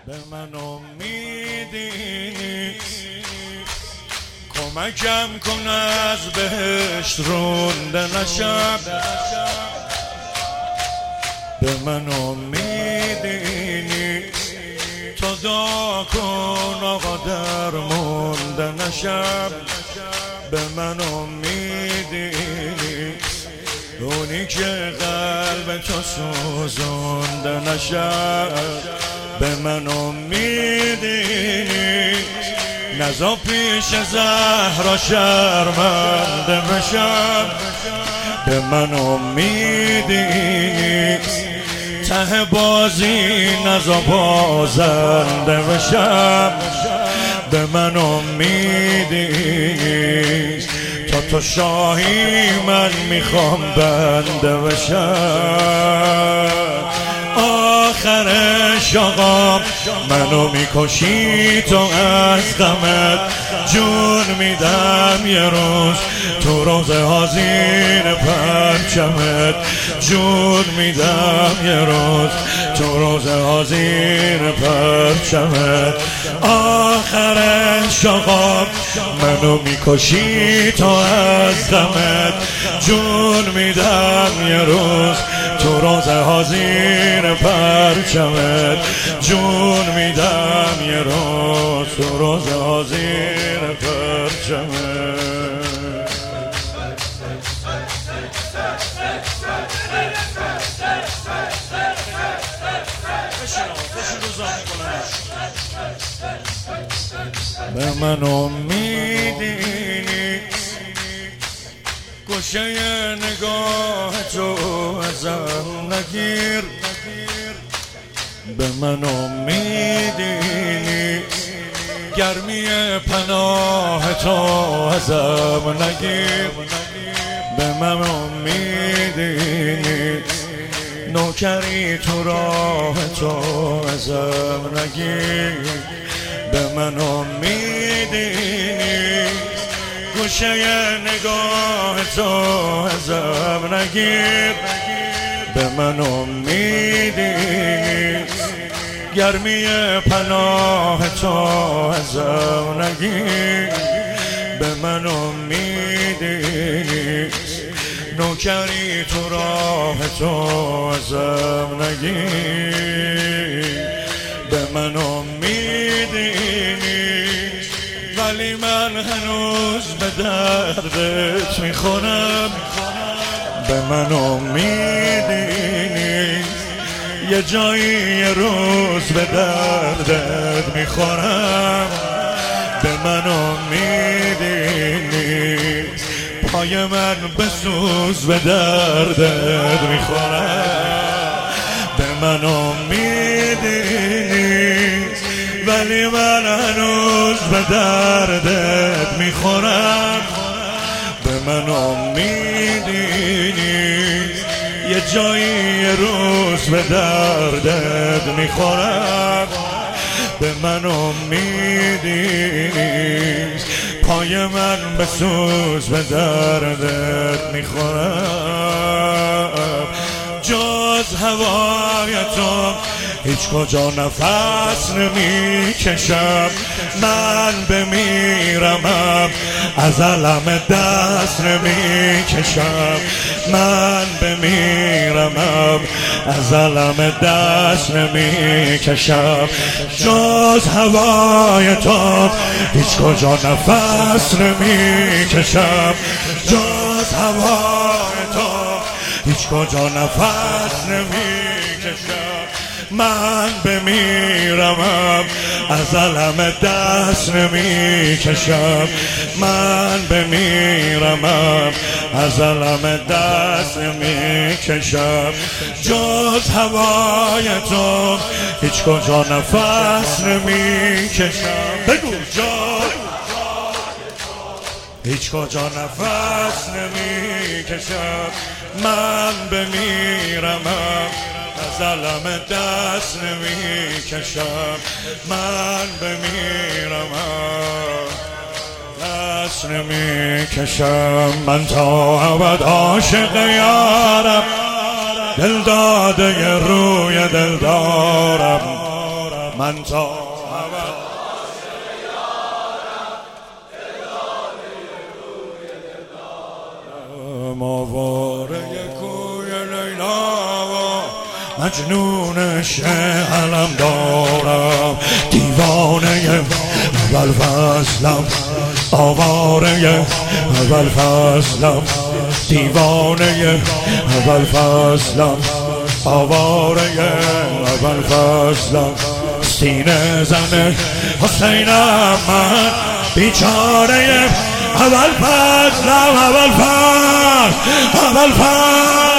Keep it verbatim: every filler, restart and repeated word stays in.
به من امیدی کمکم کن از بهشت رونده نشم. به من امیدی نیست تو دعا کن آقا درمونده نشم. به من امیدی نیست اونی که قلب تو سوزونده نشم. به من امیدی نیست نزا پیش زهرا شرمنده بشم. به من امیدی نیست ته بازی نزا بازنده بشم. به من امیدی نیست تا تو شاهی من میخوام بنده بشم. آخرش آقا منو میکشی تو از غمت جون میدم یه روز تو روزه ها زیر پرچمت جون میدم یه روز تو روزه ها زیر پرچمت. آخرش آقا منو میکشی تو از غمت جون میدم یه روز تو روزه ها زیر پرچمت جون میدم یه روز تو روزه ها زیر پرچمت. به من امیدی نیست گوشه نگاه تو ازم نگیر. به من امیدی نیست گرمی پناه تو ازم نگیر. به من امیدی نیست نوکری تو راه تو ازم نگیر. به من امیدی نیست گوشه نگاه تو ازم نگیر. به من امیدی نیست گرمی پناه تو ازم نگیر. به من امیدی نیست نوکری تو راه تو ازم نگیر. به من امیدی نیست ولی من هنوز به دردت میخورم. به من امیدی نیست یه جایی یه روز به دردت میخورم. به من امیدی نیست پای من بسوز به دردت میخورم. به من امیدی نیست ولی من هنوز به دردت میخورم. به من امیدی نیست یه جایی یه روز به دردت میخورم. به من امیدی نیست پای من بسوز به دردت میخورم. جز هوای تو هیچ کجا نفس نمی کشم. من بمیرمم از علم دست نمی کشم. من بمیرمم از علم دست نمی کشم. جز هوای تو هیچ کجا نفس نمی کشم. جز هوای تو هیچ کجا نفس نمی کشم. من بمیرمم از علم دست نمی کشم. من بمیرمم از علم دست نمی کشم. جز هوای تو هیچ کجا نفس نمی کشم. بگو جز هیچ کجا نفس نمی کشم. من بمیرمم از علم دست نمی کشم. من بمیرم دست نمی کشم. من تا ابد عاشق یارم دل داده روی دل دارم. من تا ماواره کوی لیلا مجنون شهرم دارم دیوانه اول فصلم آواره اول فصلم دیوانه اول فصلم آواره اول فصلم سینه زن حسینم من بیچاره اول فصلم اول فصل اول فصل